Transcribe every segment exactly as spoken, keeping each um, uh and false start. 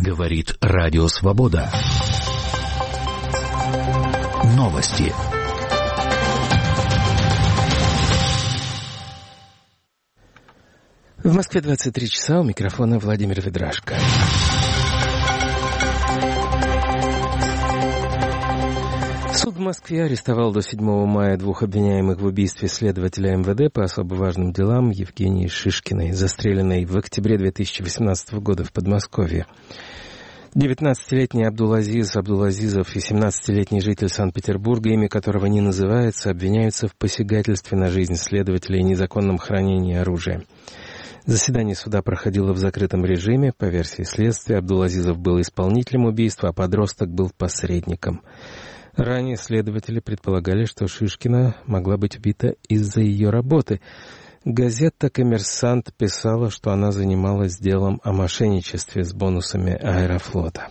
Говорит Радио Свобода. Новости. В Москве двадцать три часа, у микрофона Владимир Ведрашко. Суд в Москве арестовал до седьмого мая двух обвиняемых в убийстве следователя эм вэ дэ по особо важным делам Евгении Шишкиной, застреленной в октябре две тысячи восемнадцатого года в Подмосковье. девятнадцатилетний Абдулазиз Абдулазизов и семнадцатилетний житель Санкт-Петербурга, имя которого не называется, обвиняются в посягательстве на жизнь следователя и незаконном хранении оружия. Заседание суда проходило в закрытом режиме. По версии следствия, Абдулазизов был исполнителем убийства, а подросток был посредником. Ранее следователи предполагали, что Шишкина могла быть убита из-за ее работы. Газета «Коммерсант» писала, что она занималась делом о мошенничестве с бонусами Аэрофлота.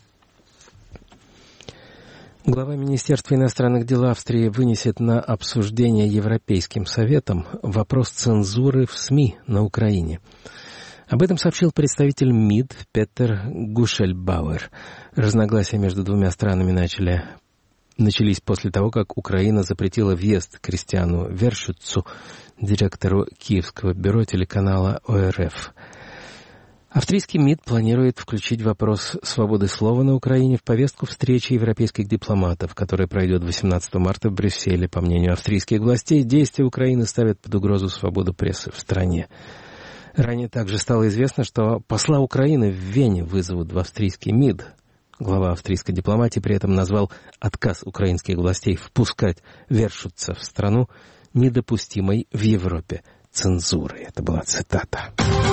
Глава Министерства иностранных дел Австрии вынесет на обсуждение Европейским Советом вопрос цензуры в СМИ на Украине. Об этом сообщил представитель МИД Петер Гушельбауэр. Разногласия между двумя странами начали, начались после того, как Украина запретила въезд Кристиану Вершицу, директору Киевского бюро телеканала о эр эф. Австрийский МИД планирует включить вопрос свободы слова на Украине в повестку встречи европейских дипломатов, которая пройдет восемнадцатого марта в Брюсселе. По мнению австрийских властей, действия Украины ставят под угрозу свободу прессы в стране. Ранее также стало известно, что посла Украины в Вене вызовут в австрийский МИД. Глава австрийской дипломатии при этом назвал отказ украинских властей впускать Вершица в страну недопустимой в Европе цензурой. Это была цитата.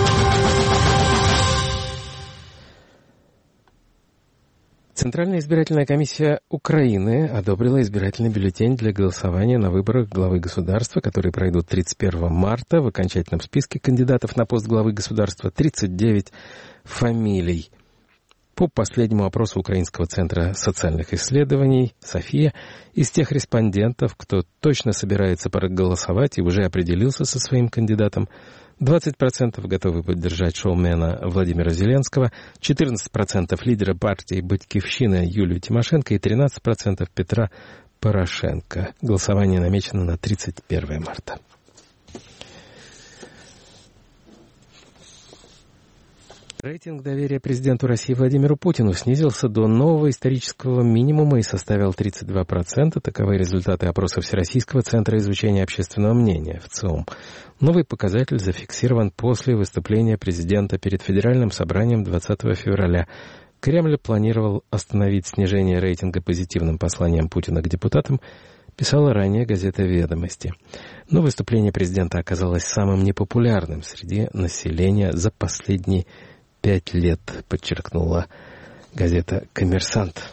Центральная избирательная комиссия Украины одобрила избирательный бюллетень для голосования на выборах главы государства, которые пройдут тридцать первого марта. В окончательном списке кандидатов на пост главы государства тридцать девять фамилий. По последнему опросу Украинского центра социальных исследований «София», из тех респондентов, кто точно собирается проголосовать и уже определился со своим кандидатом, двадцать процентов готовы поддержать шоумена Владимира Зеленского, четырнадцать процентов лидера партии «Батькивщина» Юлию Тимошенко и тринадцать процентов Петра Порошенко. Голосование намечено на тридцать первого марта. Рейтинг доверия президенту России Владимиру Путину снизился до нового исторического минимума и составил тридцать два процента. Таковы результаты опроса Всероссийского центра изучения общественного мнения в ЦИОМ. Новый показатель зафиксирован после выступления президента перед Федеральным собранием двадцатого февраля. Кремль планировал остановить снижение рейтинга позитивным посланием Путина к депутатам, писала ранее газета «Ведомости». Но выступление президента оказалось самым непопулярным среди населения за последние пять лет, подчеркнула газета «Коммерсант».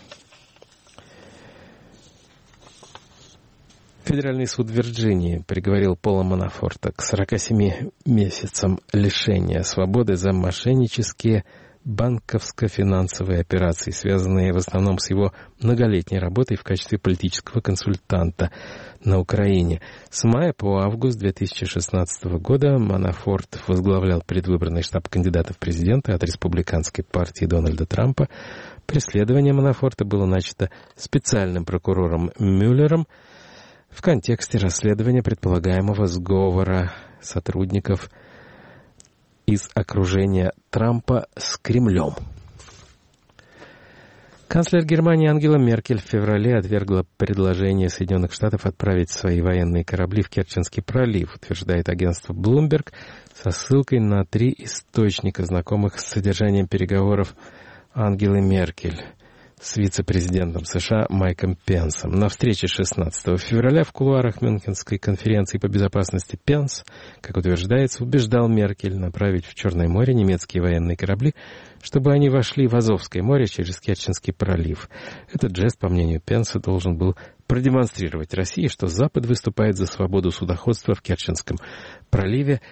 Федеральный суд Вирджинии приговорил Пола Манафорта к сорока семи месяцам лишения свободы за мошеннические банковско-финансовые операции, связанные в основном с его многолетней работой в качестве политического консультанта на Украине. С мая по август две тысячи шестнадцатого года Манафорт возглавлял предвыборный штаб кандидата в президенты от республиканской партии Дональда Трампа. Преследование Манафорта было начато специальным прокурором Мюллером в контексте расследования предполагаемого сговора сотрудников из окружения Трампа с Кремлем. Канцлер Германии Ангела Меркель в феврале отвергла предложение Соединенных Штатов отправить свои военные корабли в Керченский пролив, утверждает агентство Bloomberg со ссылкой на три источника, знакомых с содержанием переговоров Ангелы Меркель с вице-президентом США Майком Пенсом. На встрече шестнадцатого февраля в кулуарах Мюнхенской конференции по безопасности Пенс, как утверждается, убеждал Меркель направить в Черное море немецкие военные корабли, чтобы они вошли в Азовское море через Керченский пролив. Этот жест, по мнению Пенса, должен был продемонстрировать России, что Запад выступает за свободу судоходства в Керченском проливе.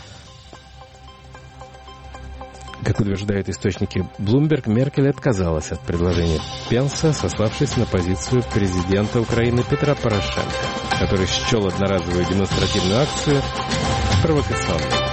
Как утверждают источники Bloomberg, Меркель отказалась от предложения Пенса, сославшись на позицию президента Украины Петра Порошенко, который счел одноразовую демонстративную акцию провокационной.